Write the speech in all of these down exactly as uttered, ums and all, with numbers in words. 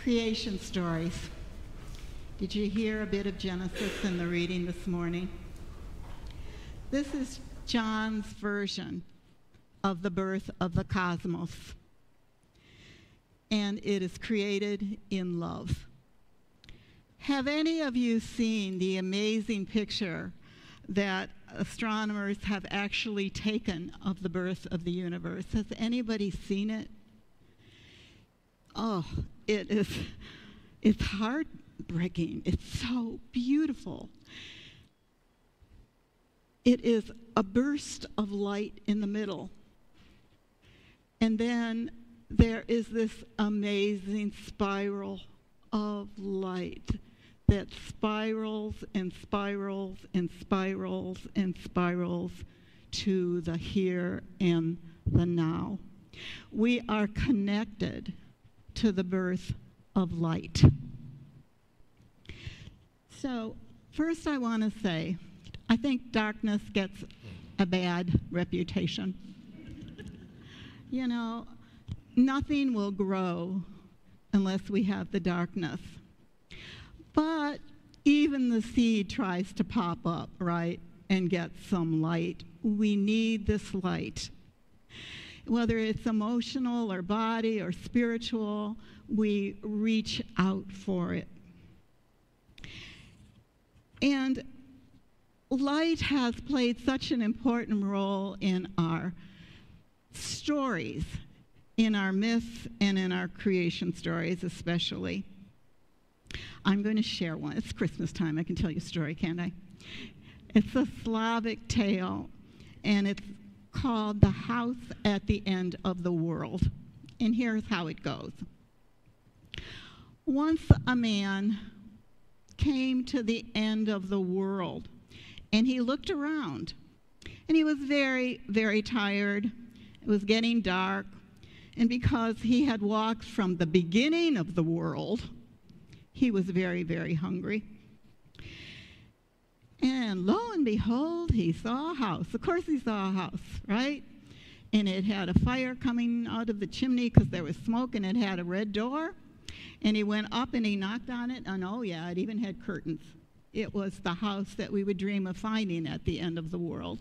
Creation stories. Did you hear a bit of Genesis in the reading this morning? This is John's version of the birth of the cosmos. And it is created in love. Have any of you seen the amazing picture that astronomers have actually taken of the birth of the universe? Has anybody seen it? Oh, it is, it's heartbreaking. It's so beautiful. It is a burst of light in the middle. And then there is this amazing spiral of light that spirals and spirals and spirals and spirals to the here and the now. We are connected to the birth of light. So first I want to say, I think darkness gets a bad reputation. You know, nothing will grow unless we have the darkness. But even the seed tries to pop up, right, and get some light. We need this light. Whether it's emotional or body or spiritual, we reach out for it. And light has played such an important role in our stories, in our myths, and in our creation stories especially. I'm going to share one. It's Christmas time. I can tell you a story, can't I? It's a Slavic tale, and it's called The House at the End of the World. And here's how it goes. Once a man came to the end of the world, and he looked around, and he was very, very tired. It was getting dark, and because he had walked from the beginning of the world, he was very, very hungry. And lo and behold, he saw a house. Of course he saw a house, right? And it had a fire coming out of the chimney because there was smoke, and it had a red door. And he went up and he knocked on it, and oh yeah, it even had curtains. It was the house that we would dream of finding at the end of the world.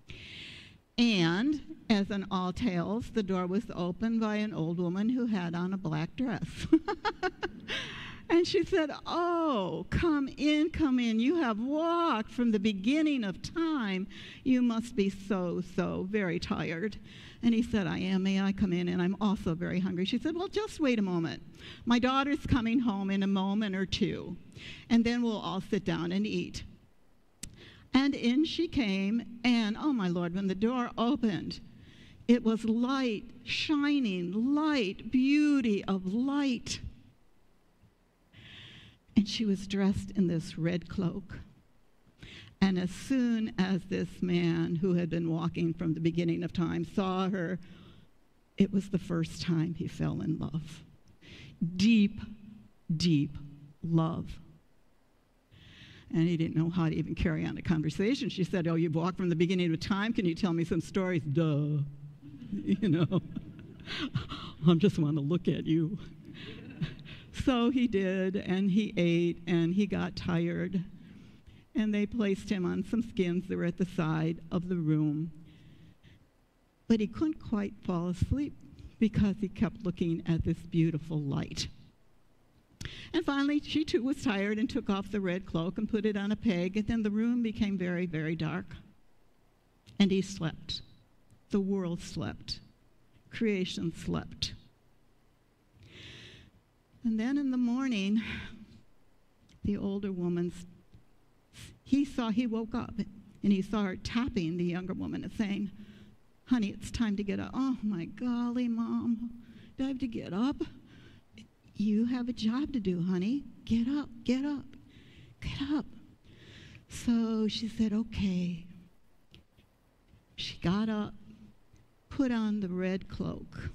And, as in all tales, the door was opened by an old woman who had on a black dress. And she said, "Oh, come in, come in. You have walked from the beginning of time. You must be so, so very tired." And he said, "I am. May I come in? And I'm also very hungry." She said, "Well, just wait a moment. My daughter's coming home in a moment or two, and then we'll all sit down and eat." And in she came, and oh my Lord, when the door opened, it was light, shining light, beauty of light. And she was dressed in this red cloak. And as soon as this man who had been walking from the beginning of time saw her, it was the first time he fell in love. Deep, deep love. And he didn't know how to even carry on a conversation. She said, "Oh, you've walked from the beginning of time. Can you tell me some stories?" Duh. You know, I just want to look at you. So he did, and he ate, and he got tired. And they placed him on some skins that were at the side of the room. But he couldn't quite fall asleep because he kept looking at this beautiful light. And finally, she too was tired and took off the red cloak and put it on a peg, and then the room became very, very dark. And he slept. The world slept. Creation slept. And then in the morning, the older woman, he saw, he woke up, and he saw her tapping the younger woman and saying, "Honey, it's time to get up." "Oh, my golly, Mom, do I have to get up?" "You have a job to do, honey. Get up, get up, get up." So she said, "Okay." She got up, put on the red cloak,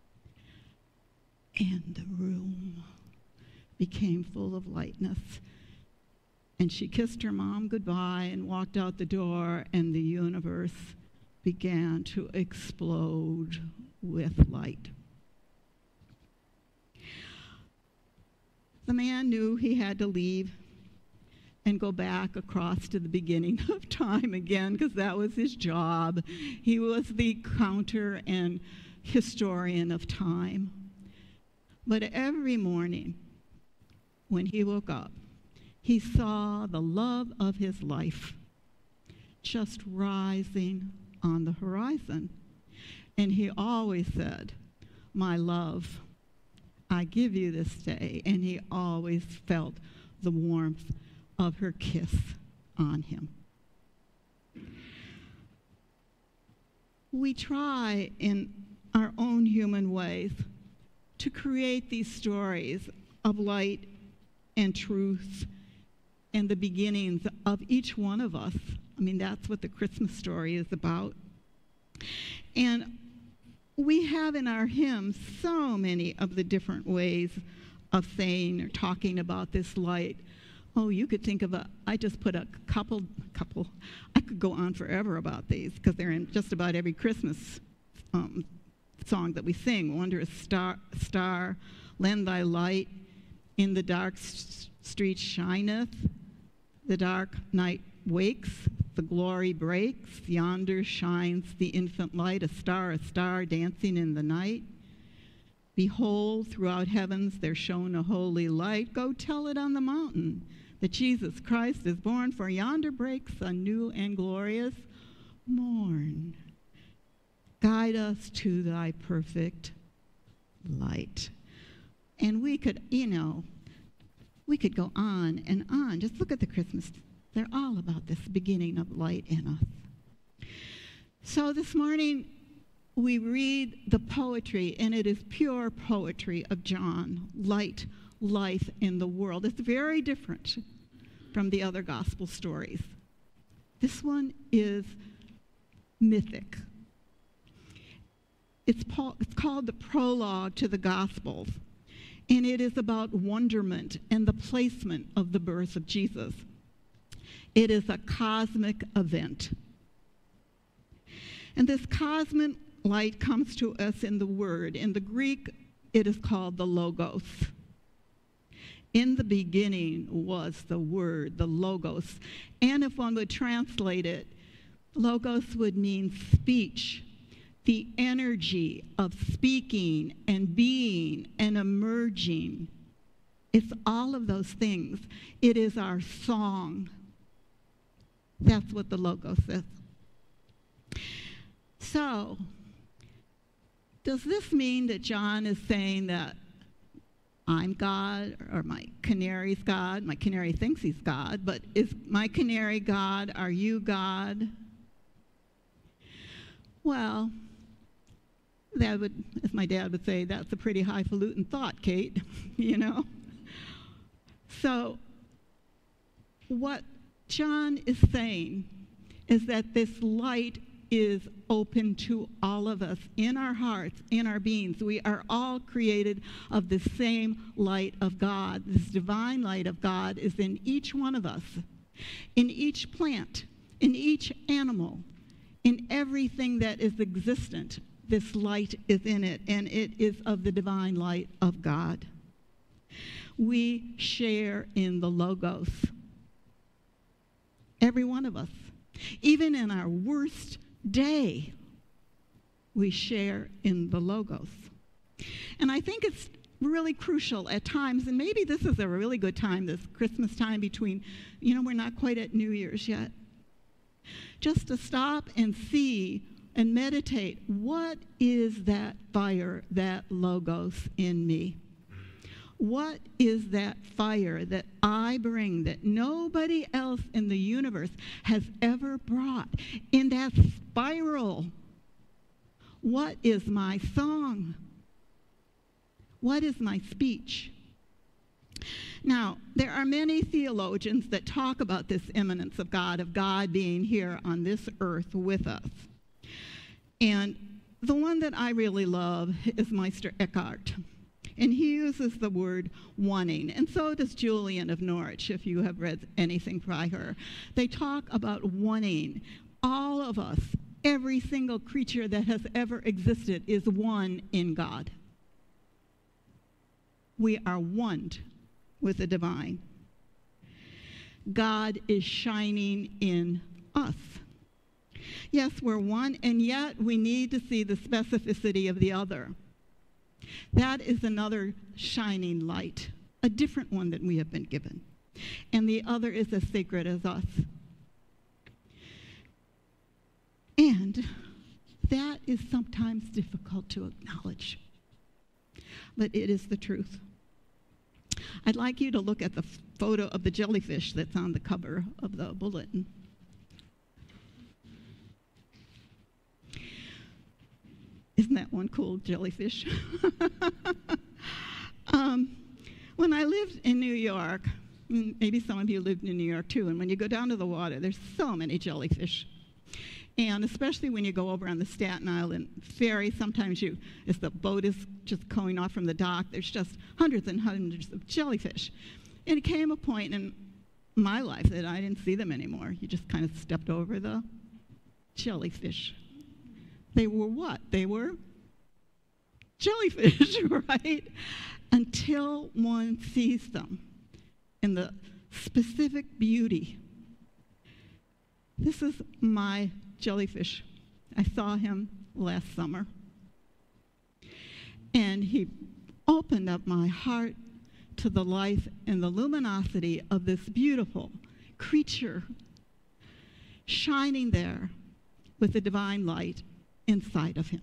and the room became full of lightness. And she kissed her mom goodbye and walked out the door, and the universe began to explode with light. The man knew he had to leave and go back across to the beginning of time again, because that was his job. He was the counter and historian of time. But every morning when he woke up, he saw the love of his life just rising on the horizon. And he always said, "My love, I give you this day." And he always felt the warmth of her kiss on him. We try in our own human ways to create these stories of light and truth and the beginnings of each one of us. I mean, that's what the Christmas story is about. And we have in our hymns so many of the different ways of saying or talking about this light. Oh, you could think of a, I just put a couple, couple, I could go on forever about these because they're in just about every Christmas um, song that we sing. Wondrous star, star, lend thy light, in the dark s- street shineth, the dark night wakes, the glory breaks, yonder shines the infant light, a star, a star dancing in the night. Behold, throughout heavens there shone a holy light. Go tell it on the mountain that Jesus Christ is born, for yonder breaks a new and glorious morn. Guide us to thy perfect light. And we could, you know, we could go on and on. Just look at the Christmas. They're all about this beginning of light in us. So this morning, we read the poetry, and it is pure poetry of John, light, life in the world. It's very different from the other gospel stories. This one is mythic. It's, po- it's called the prologue to the Gospels, and it is about wonderment and the placement of the birth of Jesus. It is a cosmic event. And this cosmic light comes to us in the Word. In the Greek, it is called the Logos. In the beginning was the Word, the Logos. And if one would translate it, Logos would mean speech, the energy of speaking and being and emerging. It's all of those things. It is our song. That's what the Logos is. So, does this mean that John is saying that I'm God, or my canary's God? My canary thinks he's God, but is my canary God? Are you God? Well, that would, as my dad would say, that's a pretty highfalutin thought, Kate, you know? So, what John is saying is that this light is open to all of us in our hearts, in our beings. We are all created of the same light of God. This divine light of God is in each one of us, in each plant, in each animal, in everything that is existent. This light is in it, and it is of the divine light of God. We share in the Logos. Every one of us. Even in our worst day, we share in the Logos. And I think it's really crucial at times, and maybe this is a really good time, this Christmas time between, you know, we're not quite at New Year's yet, just to stop and see and meditate, what is that fire, that Logos in me? What is that fire that I bring that nobody else in the universe has ever brought? In that spiral, what is my song? What is my speech? Now, there are many theologians that talk about this immanence of God, of God being here on this earth with us. And the one that I really love is Meister Eckhart. And he uses the word wanting, and so does Julian of Norwich, if you have read anything by her. They talk about wanting. All of us, every single creature that has ever existed, is one in God. We are one with the divine. God is shining in us. Yes, we're one, and yet we need to see the specificity of the other. That is another shining light, a different one that we have been given. And the other is as sacred as us. And that is sometimes difficult to acknowledge, but it is the truth. I'd like you to look at the photo of the jellyfish that's on the cover of the bulletin. Isn't that one cool jellyfish? um, when I lived in New York, maybe some of you lived in New York too, and when you go down to the water, there's so many jellyfish. And especially when you go over on the Staten Island ferry, sometimes you, as the boat is just going off from the dock, there's just hundreds and hundreds of jellyfish. And it came a point in my life that I didn't see them anymore. You just kind of stepped over the jellyfish. They were what? They were jellyfish, right? Until one sees them in the specific beauty. This is my jellyfish. I saw him last summer. And he opened up my heart to the life and the luminosity of this beautiful creature shining there with the divine light inside of him.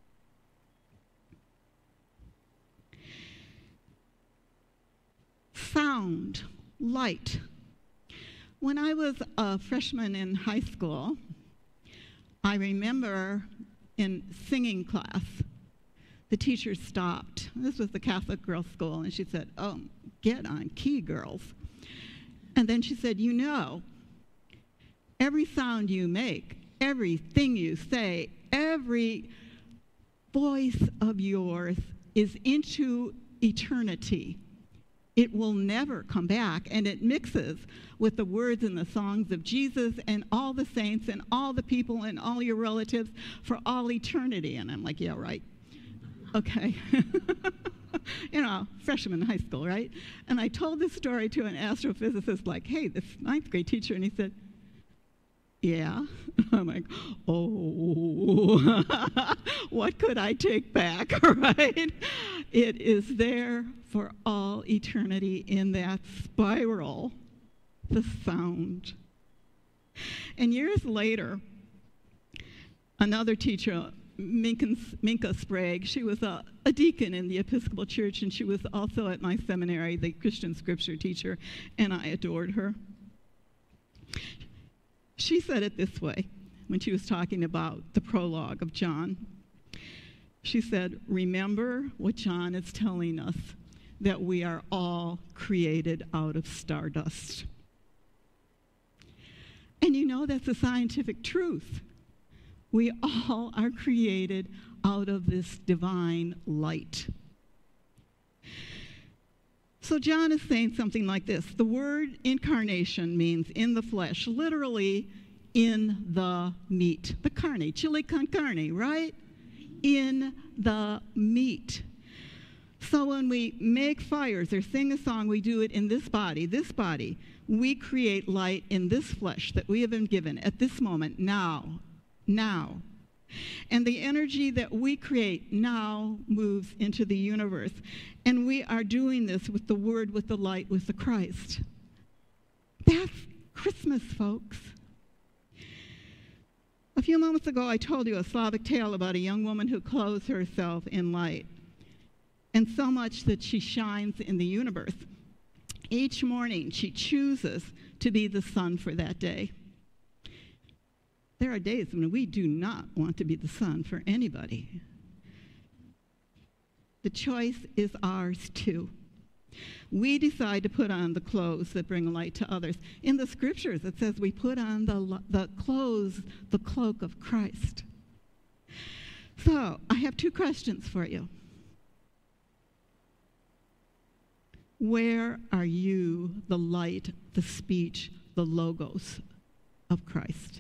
Sound, light. When I was a freshman in high school, I remember in singing class, the teacher stopped. This was the Catholic girls' school, and she said, "Oh, get on key, girls." And then she said, "You know, every sound you make, everything you say, every voice of yours is into eternity. It will never come back, and it mixes with the words and the songs of Jesus and all the saints and all the people and all your relatives for all eternity." And I'm like, yeah, right. Okay. You know, freshman in high school, right? And I told this story to an astrophysicist, like, hey, this ninth grade teacher, and he said, yeah. I'm like, oh, what could I take back, right? It is there for all eternity in that spiral, the sound. And years later, another teacher, Minka, Minka Sprague, she was a, a deacon in the Episcopal Church, and she was also at my seminary, the Christian scripture teacher, and I adored her. She said it this way when she was talking about the prologue of John. She said, "Remember what John is telling us, that we are all created out of stardust." And you know that's a scientific truth. We all are created out of this divine light. So John is saying something like this. The word incarnation means in the flesh, literally in the meat. The carne, chili con carne, right? In the meat. So when we make fires or sing a song, we do it in this body, this body. We create light in this flesh that we have been given at this moment, now, now. And the energy that we create now moves into the universe. And we are doing this with the Word, with the light, with the Christ. That's Christmas, folks. A few moments ago, I told you a Slavic tale about a young woman who clothes herself in light, and so much that she shines in the universe. Each morning, she chooses to be the sun for that day. There are days when we do not want to be the sun for anybody. The choice is ours too. We decide to put on the clothes that bring light to others. In the scriptures, it says we put on the, the clothes, the cloak of Christ. So, I have two questions for you. Where are you the light, the speech, the logos of Christ?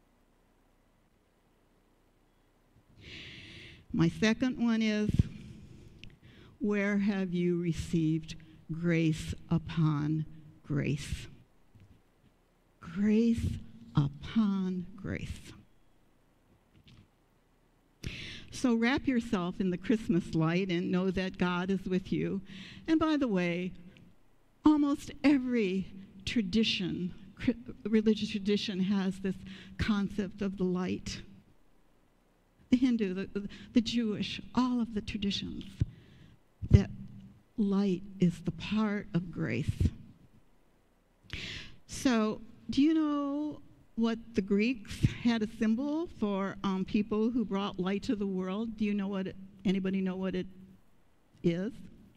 My second one is, where have you received grace upon grace? Grace upon grace. So wrap yourself in the Christmas light and know that God is with you. And by the way, almost every tradition, religious tradition, has this concept of the light. The Hindu, the, the Jewish, all of the traditions, that light is the part of grace. So, do you know what the Greeks had a symbol for um, people who brought light to the world? Do you know what it, anybody know what it is?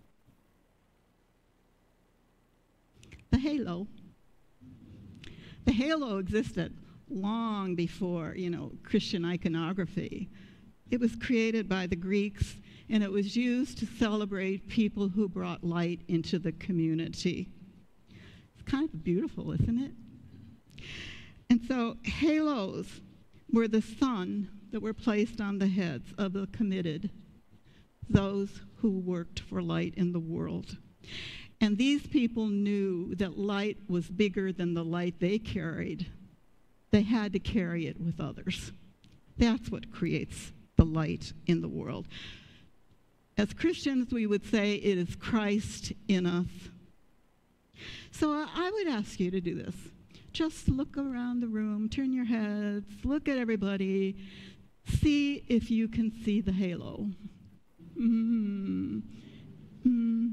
The halo. The halo existed long before, you know, Christian iconography. It was created by the Greeks, and it was used to celebrate people who brought light into the community. It's kind of beautiful, isn't it? And so halos were the sun that were placed on the heads of the committed, those who worked for light in the world. And these people knew that light was bigger than the light they carried. They had to carry it with others. That's what creates the light in the world. As Christians, we would say it is Christ in us. So I would ask you to do this. Just look around the room, turn your heads, look at everybody, see if you can see the halo. Mm-hmm. Mm-hmm.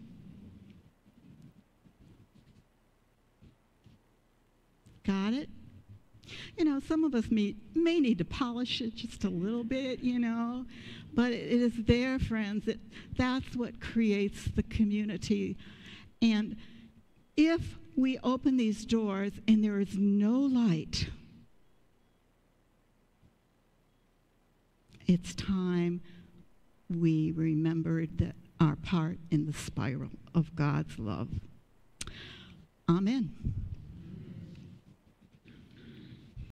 Got it? You know, some of us may, may need to polish it just a little bit, you know, but it is there, friends. It, that's what creates the community. And if we open these doors and there is no light, it's time we remembered that our part in the spiral of God's love. Amen.